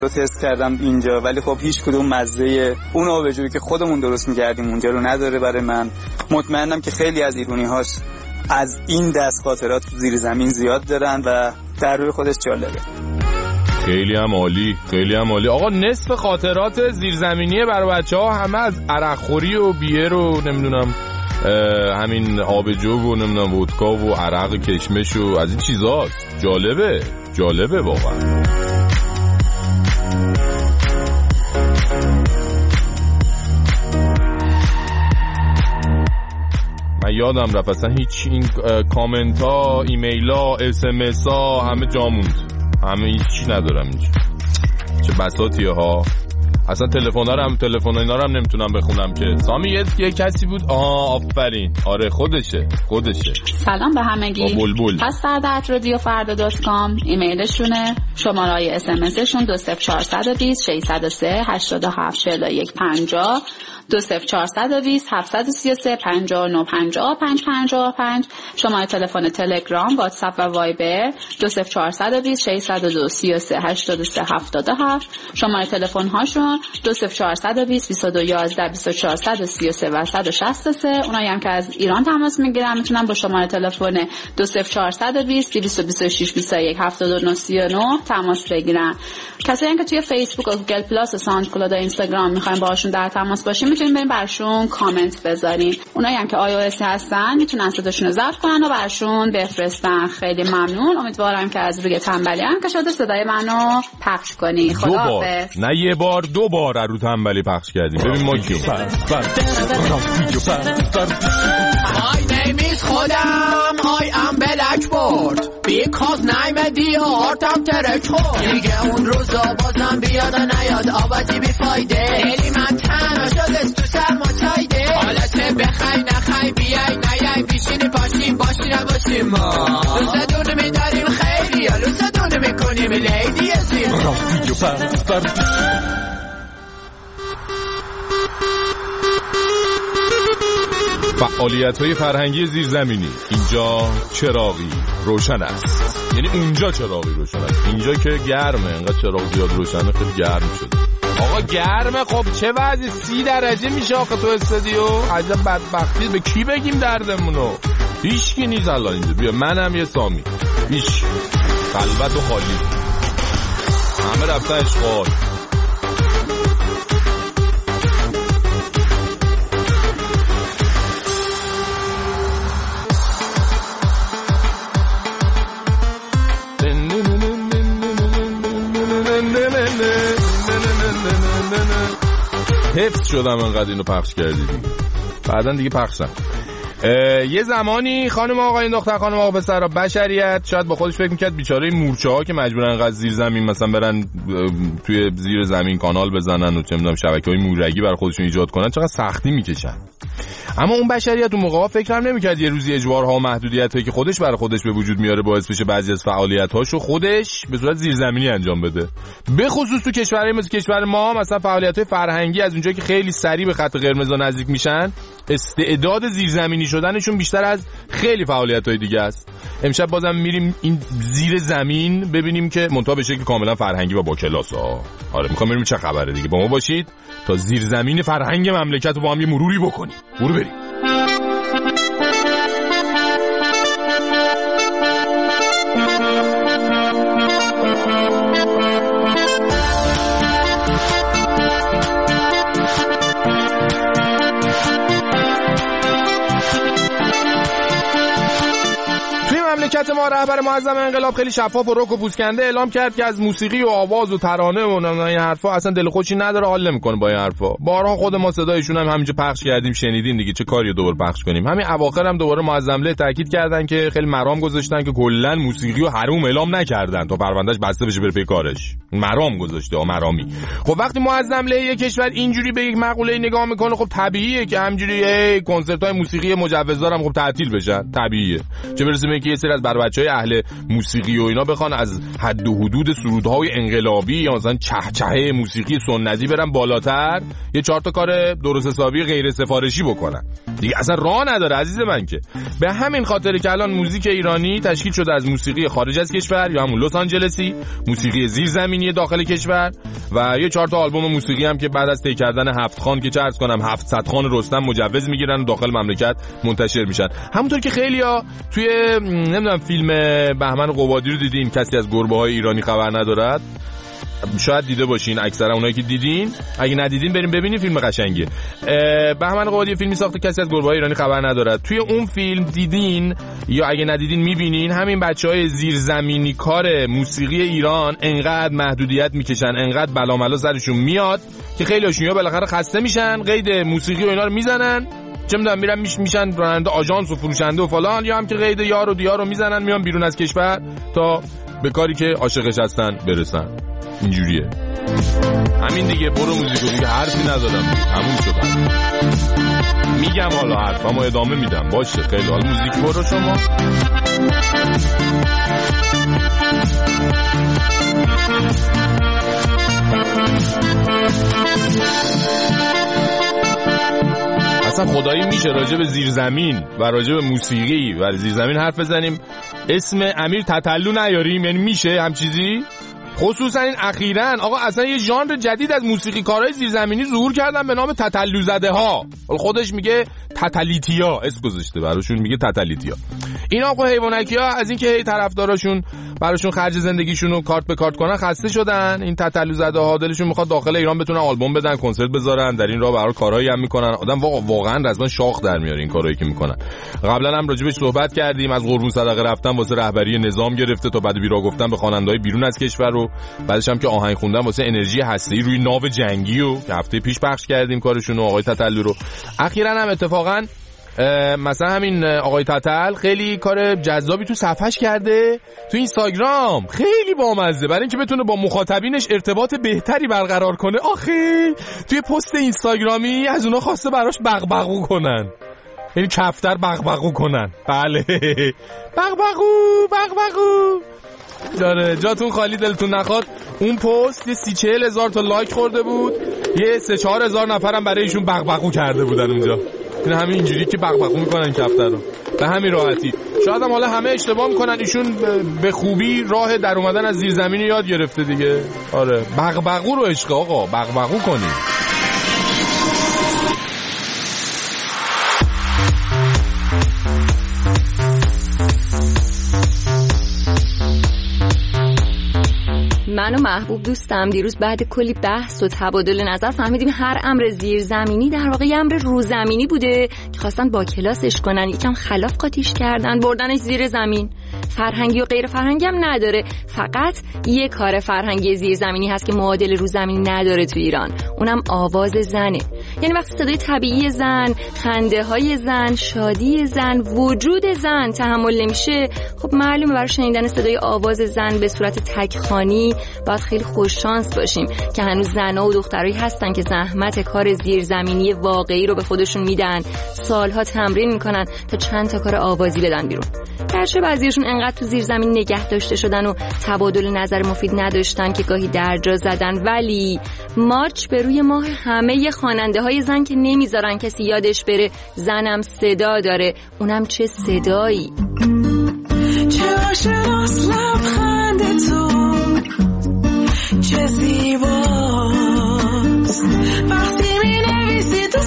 رو تست کردم اینجا، ولی خب هیچ کدوم مزه اون آبجویی که خودمون درست می‌کردیم اونجا رو نداره برای من. مطمئنم که خیلی از ایرانی‌هاش از این دست خاطرات زیر زمین زیاد دارن و در روی خودش جالبه. خیلی هم عالی، خیلی هم عالی. آقا نصف خاطرات زیرزمینیه برای بچه‌ها همه از عرقخوری و بیر و نمیدونم همین آبجو و نمیدونم ودکا و عرق کشمش و از این چیزاست. جالبه واقعا. من یادم رفت اصلا هیچ این کامنت ها، ایمیل ها، SMS ها همه جا موند، همه هیچی ندارم اینجا. چه بساطیه ها. اصلا تلفن اینا رو هم نمیتونم بخونم که سامی یه کسی بود. آفرین، آره خودشه. سلام به همگی. بلبل. پس radiofarda.com ایمیلشونه، شماره‌های SMSشون 20420 603 87 41 50 20420 733 59 55 55. شماره تلفن تلگرام، واتساپ و وایبر 20420 602 33 83 77. شماره تلفن هاشون 20420 22 11 24 133 و 163. اونایی هم که از ایران تماس میگیرن میتونن با شماره تلفن 20420 226 21 79 39 تماس بگیرن. کسایی که توی فیسبوک و گوگل پلاس و ساندکلاود و اینستاگرام میخواین باهاشون در تماس باشین میتونین برین برشون کامنت بذارین. اونایی هم که iOS هستن میتونن صداشون رو ضبط کنن و برشون بفرستن. خیلی ممنون. امیدوارم که از روی تنبلی هم که شده صدای منو پخش کنی. خداحافظ. نه یه بار دو بار رو تنبلی پخش کردیم. ببین ما کیو My name is خودم I am Blackboard Because name دیارتم ترک خورد دیگه اون روزا بازم بیاد و نیاد آبادی بیفایده دلی من تنها شده تو سرما چایده حالت بخوای نخوای بیای نیای بیشینی پاشیم باشی نباشیم ما دوستدونه میداریم خیلی یا دوستدونه میکنیم لیدی ازیم فعالیت‌های فرهنگی زیرزمینی. اینجا چراغی روشن است، یعنی اونجا چراغی روشن است، اینجا که گرمه، انقدر چراغ زیاد روشنه خیلی گرم شده. آقا گرمه، خب چه وضعی؟ 30 درجه میشه آخه تو استودیو. عجب بدبختی. به کی بگیم دردمونو؟ هیچکی نیست الان اینجا. بیا منم یه سامی، هیچ خلوت و خالی، همه رفتن اشغال. حفظ شدم انقدر اینو پخش کردی بعدن دیگه پخشم. یه زمانی خانم آقایون دختر خانم آقا پسرا بشریت شاید با خودش فکر میکرد بیچاره مورچه ها که مجبورن انقدر زیر زمین مثلا برن توی زیر زمین کانال بزنن و چه میدونم شبکه‌های مورگی برای خودشون ایجاد کنن چقدر سختی میکشن. اما اون بشریت اون موقع فکر هم نمیکرد یه روزی اجبارها و محدودیتایی که خودش برای خودش به وجود میاره باعث بشه بعضی از فعالیت‌هاشو خودش به صورت زیرزمینی انجام بده. به خصوص تو کشورهای مثل کشور ما مثلا فعالیت‌های فرهنگی از اونجایی که خیلی سریع به خط قرمز نزدیک میشن استعداد زیرزمینی شدنشون بیشتر از خیلی فعالیت‌های دیگه است. امشب بازم میریم این زیر زمین ببینیم که منتها به شکل کاملا فرهنگی و با کلاس ها. آره میخوام ببینیم چه خبره دیگه. با ما باشید تا زیر زمین فرهنگ مملکت رو با هم یه مروری بکنیم. برو بریم. مملکت ما رهبر معظم انقلاب خیلی شفاف و رک و پوسکنده اعلام کرد که از موسیقی و آواز و ترانه و این حرفا اصلا دل خودشی نداره، حال نمیکنه با این حرفا. بارها خود ما صدایشون هم همینجا پخش کردیم، شنیدین دیگه، چه کاریو دوباره پخش کنیم. همین اواخر هم دوباره معظمله تاکید کردن که خیلی مرام گذاشتن که کلا موسیقی و حروم اعلام نکردن تا پروندهش بسته بشه بره پی کارش. مرام گذاشته مرامی. خب وقتی معظمله یک کشور اینجوری به یک مقوله نگاه میکنه خب طبیعیه که همینجوری کنسرت‌های موسیقی مجوزدار هم خب تعطیل بشن، طبیعیه. چه برسه به اینکه یه سری از پسر بچهای اهل موسیقی و اینا بخوان از حد و حدود سرودهای انقلابی یا مثلا چهچهه موسیقی سنتی برن بالاتر، یه 4 تا کار درست حسابی غیر سفارشی بکنن دیگه، اصلا راه نداره عزیز من. که به همین خاطر که الان موزیک ایرانی تشکیل شده از موسیقی خارج از کشور یا همون لس آنجلسی، موسیقی زیرزمینی داخل کشور و یه 4 تا آلبوم موسیقی هم که بعد از طی کردن 7 خان که چه عرض کنم 700 خان رستم مجوز میگیرن و داخل مملکت منتشر میشن. همونطور که خیلیا توی نمیدونم فیلم بهمن قبادی رو دیدین، کسی از گربه‌های ایرانی خبر ندارد، شاید دیده باشین اکثرا اونایی که دیدین، اگه ندیدین بریم ببینین، فیلم قشنگیه. بهمن قبادی فیلمی ساخته کسی از گربه‌های ایرانی خبر ندارد. توی اون فیلم دیدین یا اگه ندیدین میبینین همین بچهای زیرزمینی کار موسیقی ایران انقدر محدودیت میکشن، انقدر بلاملا سرشون میاد که خیلیاشون یا بالاخره خسته میشن، قید موسیقی و اینا رو میزنن، چه میدونم میرن میشن راننده آژانس و فروشنده و فلان، یا هم که قید یار و دیار رو میزنن میان بیرون از کشور تا به کاری که عاشقش هستن برسن. اینجوریه. همین دیگه، برو موزیکو دیگه، حرفی ندارم، همون شد. میگم حالا حرفمو ادامه میدم، باشه خیلی. حالا موزیک برو شما. اصلا خدایی میشه راجع به زیرزمین و راجع به موسیقی و زیرزمین حرف بزنیم اسم امیر تتلو نیاریم؟ یعنی میشه هم چیزی؟ خصوصا این اخیراً آقا اصلا یه ژانر جدید از موسیقی کارهای زیرزمینی ظهور کردن به نام تتلو زده ها. خودش میگه تتلیتیا، اسم گذاشته براشون، میگه تتلیتیا. این آقا حیوانکیا از اینکه هی طرفداراشون براشون خرج زندگیشون رو کارت به کارت کنن خسته شدن. این تتلو زده ها دلشون میخواد داخل ایران بتونن آلبوم بدن، کنسرت بذارن، در این راه برای کارهایی هم میکنن. آدم واقعا رسما شاخ در میاره این کارهایی که میکنن. قبلا هم راجبش صحبت کردیم، از قربون صدقه رفتن واسه رهبری نظام گرفته تا بعد بیرا گفتن به خواننده‌های بیرون از کشور و بعدش هم که آهنگ خوندن واسه انرژی هسته‌ای روی ناو جنگی و که هفته پیش پخش کردیم کارشون و آقای تتلو رو. اخیراً هم اتفاقاً مثلا همین آقای تتل خیلی کار جذابی تو صفحش کرده تو اینستاگرام، خیلی بامزه، برای اینکه بتونه با مخاطبینش ارتباط بهتری برقرار کنه. آخه توی پست اینستاگرامی از اونا خواسته براش بغبغو کنن، یعنی کفتر بغبغو کنن. بله بغبغو داره. جاتون خالی دلتون نخواد. اون پست یه 30-40 هزار تا لایک خورده بود، یه 3-4 هزار نفرم برای ایشون بغبغو کرده بودن اونجا. این همین اینجوری که بغبغو میکنن کفتر رو به همین راحتی. شاید هم حالا همه اشتباه میکنن، ایشون به خوبی راه در اومدن از زیرزمینی یاد گرفته دیگه. آره بغبغو رو عشق آقا، بغبغو کنیم. من و محبوب دوستم دیروز بعد کلی بحث و تبادل نظر فهمیدیم هر امر زیرزمینی در واقع یه امر روزمینی بوده که خواستن با کلاسش کنن، یکم خلاف قاطیش کردن، بردنش زیر زمین. فرهنگی و غیر فرهنگی هم نداره، فقط یه کار فرهنگی زیرزمینی هست که معادل روزمینی نداره تو ایران، اونم آواز زنه. یعنی وقتی صدای طبیعی زن، خنده های زن، شادی زن، وجود زن تحمل نمیشه، خب معلومه برای شنیدن صدای آواز زن به صورت تکخوانی باید خیلی خوش شانس باشیم که هنوز زن‌ها و دخترایی هستن که زحمت کار زیرزمینی واقعی رو به خودشون میدن، سالها تمرین میکنن تا چند تا کار آوازی بدن بیرون. گرچه بعضیشون انقدر تو زیرزمین نگه داشته شدن و تبادل نظر مفید نداشتن که گاهی درجا زدن، ولی مارچ به روی ماه همه خواننده های زن که نمیذارن کسی یادش بره زنم صدا داره، اونم چه صدایی. چه آشناس لبخند تو، چه زیباست وقتی می نویسی تو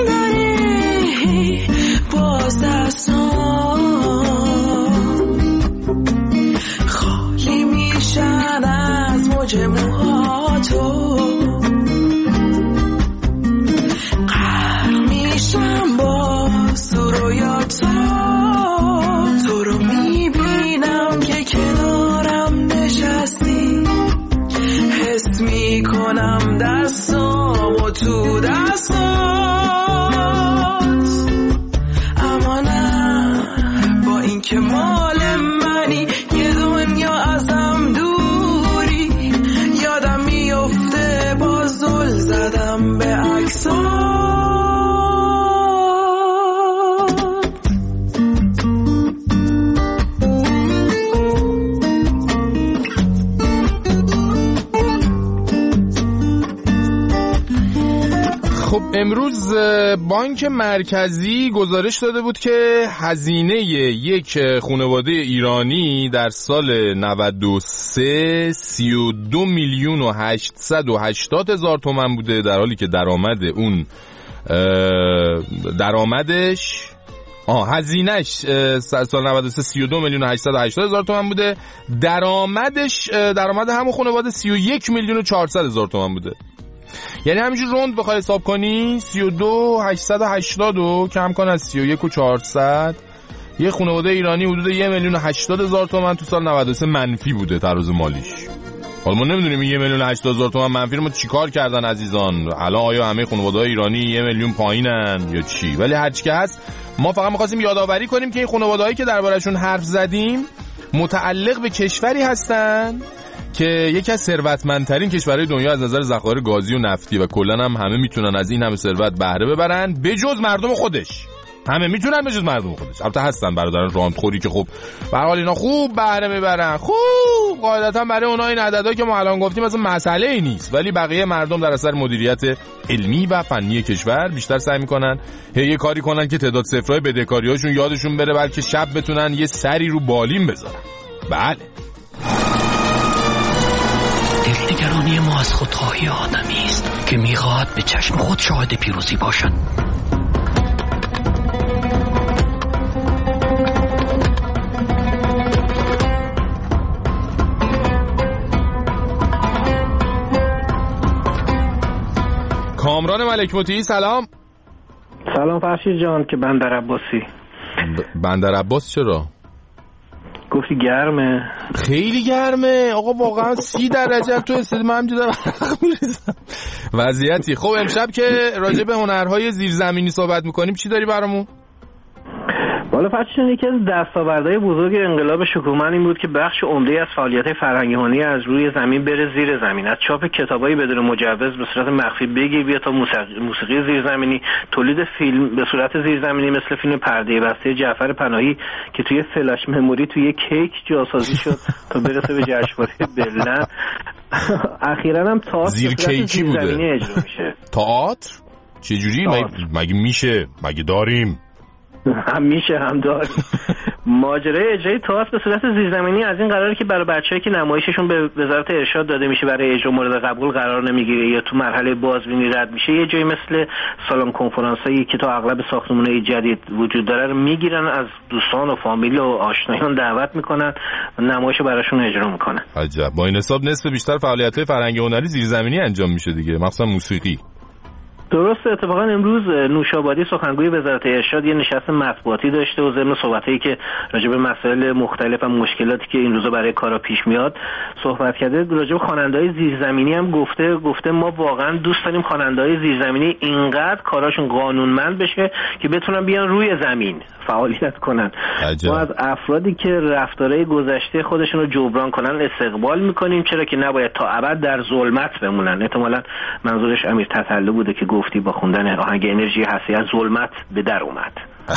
صندلی باز دستان خالی میشن از موج موها تو، غرق میشم باز تو رویا تو رو میبینم که کنارم نشستی، حس میکنم دستامو تو دستات، اما نه با این که مال منی یه دنیا ازم دوری، یادم میفته باز زل زدم به عکسات. خب امروز بانک مرکزی گزارش داده بود که هزینه یک خانواده ایرانی در سال 93 32 میلیون و 880 هزار تومان بوده، در حالی که هزینهش سال 93 32 میلیون و 880 هزار تومان بوده، درآمد همون خانواده 31 میلیون و 400 هزار تومان بوده. یعنی همینجور روند بخوای حساب کنی 32 880 و کم کن از 31 و 400، یه خانواده ایرانی حدود 1 میلیون و 80 هزار تومان تو سال 93 منفی بوده تراز مالیش. حالا ما نمیدونیم 1 میلیون و 80 هزار تومان منفی رو ما چیکار کردن عزیزان. الان آیا همه خانواده‌های ایرانی 1 میلیون پایینن یا چی؟ ولی هر چی که هست ما فقط می‌خواستیم یادآوری کنیم که این خانواده‌هایی که دربارشون حرف زدیم متعلق به کشوری هستن که یکی از ثروتمندترین کشورهای دنیا از نظر ذخایر گازی و نفتی و کلا هم همه میتونن از این همه ثروت بهره ببرن بجز مردم خودش. همه میتونن بجز مردم خودش. البته هستن برادران راندخوری که خب به هر حال اینا خوب بهره میبرن، خوب قاعدتا برای اونها این عددا که ما الان گفتیم اصلا مسئله ای نیست، ولی بقیه مردم در اثر مدیریت علمی و فنی کشور بیشتر سعی میکنن یه کاری کنن که تعداد صفرهای بدهکاریاشون یادشون بره، بلکه شب بتونن یه سری رو بالین بذارن. بله، دلنگرانی ما از خودخواهی آدمی است که میخواهد به چشم خود شاهد پیروزی باشد. کامران ملک مطیعی سلام. سلام فرشید جان. که بندر عباسی. بندر عباس چرا؟ گفتی گرمه. خیلی گرمه آقا، واقعا 30 درجه تو استاد من همینجوری دارم میریزم وضعیتی. خب امشب که راجع به هنرهای زیرزمینی صحبت میکنیم چی داری برامون؟ والا فرشید یکی از دستاوردهای بزرگ انقلاب شکوهمند این بود که بخش عمده از فعالیت‌های فرهنگی هنری از روی زمین بره زیر زمین، از چاپ کتابایی بدون مجوز به صورت مخفی بگیر بیا تا موسیقی زیرزمینی، تولید فیلم به صورت زیرزمینی مثل فیلم پرده بسته جعفر پناهی که توی فلاش مموری توی کیک جاسازی شد تا برسه به جشنواره برلین. اخیراً هم تئاتر زیر کیکی بوده اجرا میشه. تئاتر چه جوری؟ مگه میشه؟ مگه داریم؟ هم میشه هم داریم. ماجرای اجرای تئاتر به صورت زیرزمینی از این قراره که برای بچه‌ای که نمایششون به وزارت ارشاد داده میشه برای اجرا مورد قبول قرار نمیگیره یا تو مرحله بازبینی رد میشه، یه جایی مثل سالن کنفرانسایی که تو اغلب ساختمان‌های جدید وجود داره رو میگیرن، از دوستان و فامیل و آشنایان دعوت میکنن و نمایش براشون اجرا میکنن. عجب. با این حساب نصف بیشتر فعالیت‌های فرهنگی هنری زیرزمینی انجام میشه دیگه، مخصوصا موسیقی. درسته. اتفاقا امروز نوشابادی سخنگوی وزارت ارشاد یه نشست مطبوعاتی داشته و ضمن صحبتایی که راجع به مسائل مختلف و مشکلاتی که این روزا برای کارا پیش میاد صحبت کرده. راجع به خواننده‌های زیرزمینی هم گفته ما واقعا دوست داریم خواننده‌های زیرزمینی اینقدر کاراشون قانونمند بشه که بتونن بیان روی زمین فعالیت کنن. ما از افرادی که رفتارهای گذشته خودشون رو جبران کنن استقبال میکنیم، چرا که نباید تا ابد در ظلمت بمونن. احتمالاً منظورش امیر تتلو بوده که گفتی با خوندن آهنگ انرژی هستی از ظلمت به در اومد.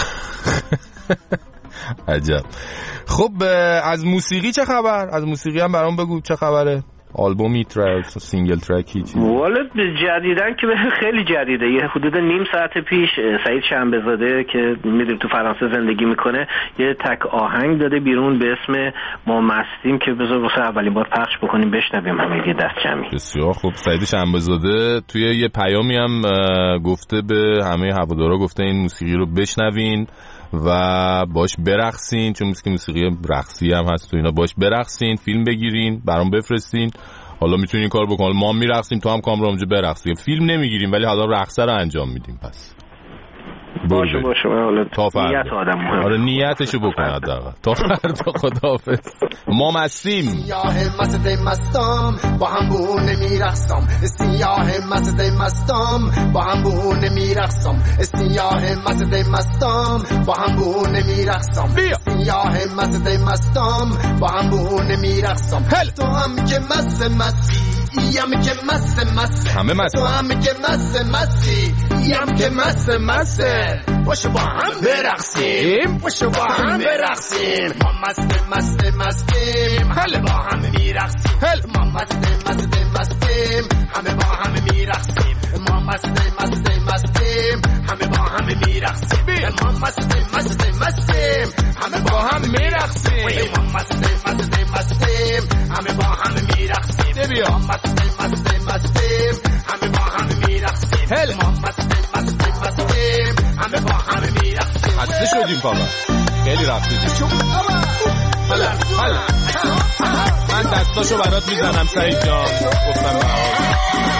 عجب. خب از موسیقی چه خبر؟ از موسیقی هم برام بگو چه خبره؟ آلبومی، ترک، سینگل ترکی چی؟ والا جدیدن که خیلی جدیده، یه حدود نیم ساعت پیش سعید شنبه‌زاده که میدونیم تو فرانسه زندگی میکنه یه تک آهنگ داده بیرون به اسم ما مستیم که بذار واسه اولین بار پخش بکنیم بشنویم همه یه دست جمعی. بسیار خوب. سعید شنبه‌زاده توی یه پیامی هم گفته به همه هوادارا، گفته این موسیقی رو بشنوین و باش برقصین، چون موسیقی رقصی هم هست تو اینا، باش برقصین، فیلم بگیرین برام بفرستین. حالا میتونین این کار بکنین، ما میرقصیم تو هم کامران اونجا برقصیم، فیلم نمیگیریم ولی حالا رقصه رو انجام میدیم. پس باشه حالا نیت آدم مهمه. آره نیتشو بکن حداقل. تا فردا خداحافظ. ما مستیم. سیاه مست مستم با هم بونه میرقصم، سیاه مست مستم با هم بونه میرقصم، سیاه مست مستم با هم بونه میرقصم، سیاه مست مستم با هم بونه میرقصم. تو هم که مست مستی یم که مست همه مست، تو هم که مستی یم که مست باشه با هم برقصیم، باشه با هم برقصیم. ما مستیم همه با هم میرقصیم، ما مستیم همه با هم میرقصیم، ما مستیم ما مستیم مستیم مستیم همه با هم میرقصیم ما مستیم مستیم مستیم همه با هم میرقصیم ما مستیم مستیم مستیم همه با هم میرقصیم ما مستیم مستیم مستیم همه با هم میرقصیم خسته شدیم فقط خیلی رقصیدیم من دستاشو برات میزنم سعید جان گفتم بهار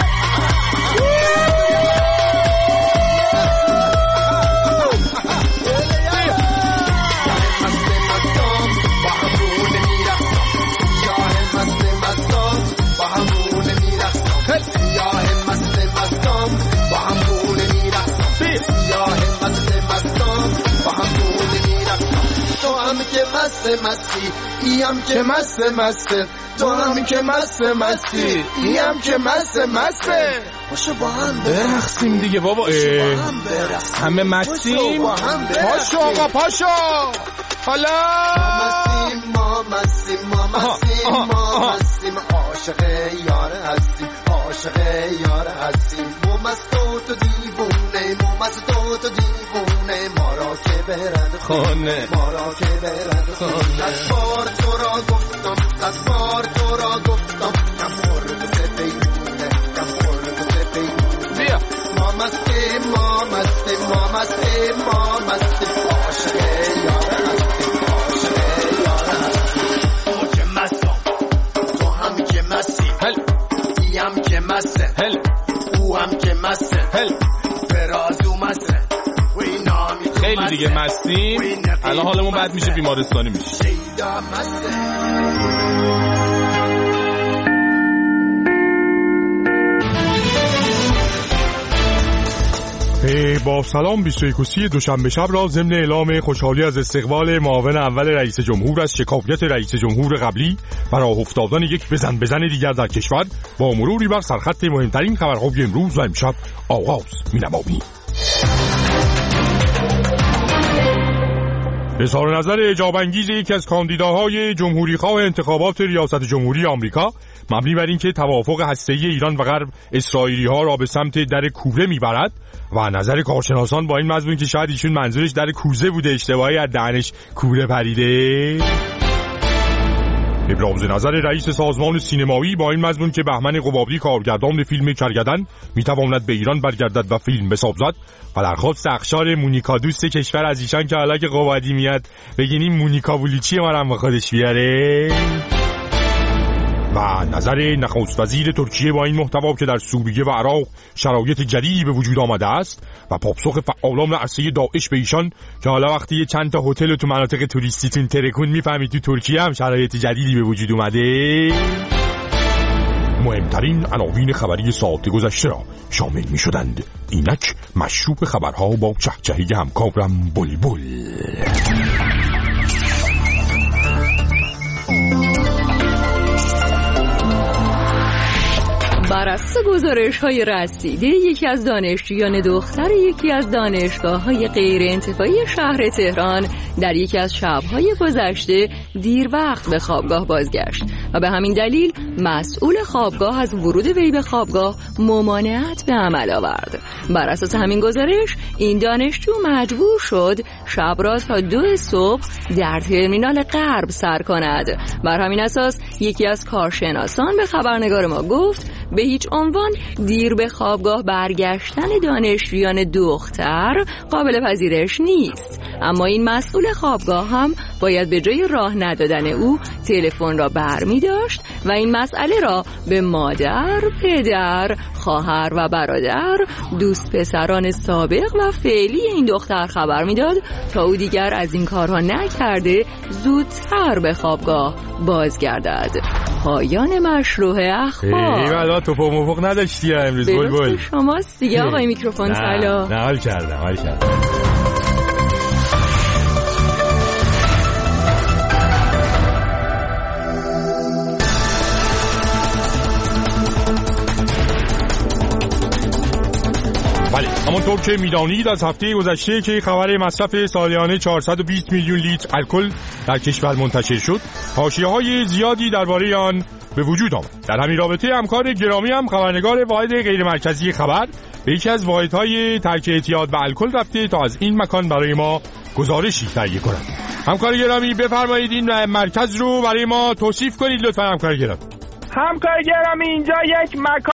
مستی ایم که مسته تو هم که مستی ایم که مسته پاشو با هم برقصیم دیگه بابا همه مستیم پاشو آقا پاشو حالا ما مستیم عاشق یار هستیم ما مست و تو دیوونه ما را که برد خونه از بار تو را گفتم کم خورد سپیدونه بیا ما مستیم عاشق یار هستیم تو که مستم تو هم که مستی ایم که مسته او هم که مسته برازو مسته خیلی دیگه مستیم الان حالمون بد میشه بیمارستانی میشه با سلام 21 دوشنبه شب را ضمن اعلام خوشحالی از استقبال معاون اول رئیس جمهور از شکایت رئیس جمهور قبلی و راه افتادن یک بزن دیگر در کشور با مروری بر سرخط مهمترین خبرهای امروز و امشب آغاز می‌نماییم. اظهار نظر اعجاب انگیز یکی از کاندیداهای جمهوری‌خواه انتخابات ریاست جمهوری آمریکا مبنی بر اینکه توافق هسته‌ای ایران و غرب اسرائیلی‌ها را به سمت در کوره میبرد و نظر کارشناسان با این مضمون که شاید ایشون منظورش در کوزه بوده اشتباهی از دهنش کوره پریده. ابراز نظر رئیس سازمان سینمایی با این مضمون که بهمن قبابی کارگردان فیلم کرگدن میتواند به ایران برگردد و فیلم بسازد و درخواست اخشار مونیکا دوست کشور از ایشان که حالا که قبادی میاد بگین این مونیکا بلوچی ما هم با خودش بیاره. و نظر نخست وزیر ترکیه با این محتوا که در سوریه و عراق شرایط جدیدی به وجود آمده است و پاسخ فعالان عرصه داعش به ایشان که حالا وقتی یه چند تا هتل تو مناطق توریستیتون ترکون میفهمید تو ترکیه هم شرایط جدیدی به وجود اومده. مهمترین عناوین خبری ساعت گذشته را شامل می شدند. اینک مشروب خبرها با چهچهی همکارم بلبل. بر اساس گزارش‌های رسیده یکی از دانشجویان دختر یکی از دانشگاه‌های غیر انتفاعی شهر تهران در یکی از شب‌های گذشته دیر وقت به خوابگاه بازگشت و به همین دلیل مسئول خوابگاه از ورود وی به خوابگاه ممانعت به عمل آورد. بر اساس همین گزارش این دانشجو مجبور شد شب را تا 2 صبح در ترمینال غرب سر کند. بر همین اساس یکی از کارشناسان به خبرنگار ما گفت به هیچ عنوان دیر به خوابگاه برگشتن دانشجویان دختر قابل پذیرش نیست، اما این مسئول خوابگاه هم باید به جای راه ندادن او تلفن را برمی داشت و این مسئله را به مادر، پدر، خواهر و برادر، دوست پسران سابق و فعلی این دختر خبر میداد تا او دیگر از این کارها نکرده زودتر به خوابگاه بازگردد. پایان مشروع اخبار. والا تو موفق نداشتی امروز بلبل. شماست دیگه آقای میکروفون طلا. نه حال کردم. همونطور که میدانید از هفته گذشته که خبر مصرف سالیانه 420 میلیون لیتر الکل در کشور منتشر شد، حاشیه‌های زیادی درباره آن به وجود آمد. در همین رابطه همکار گرامی هم خبرنگار واحد غیر مرکزی خبر به یکی از واحدهای ترک اعتیاد به الکل رفته تا از این مکان برای ما گزارشی تهیه کند. همکار گرامی بفرمایید این مرکز رو برای ما توصیف کنید لطفاً. همکار گرامی اینجا یک مکان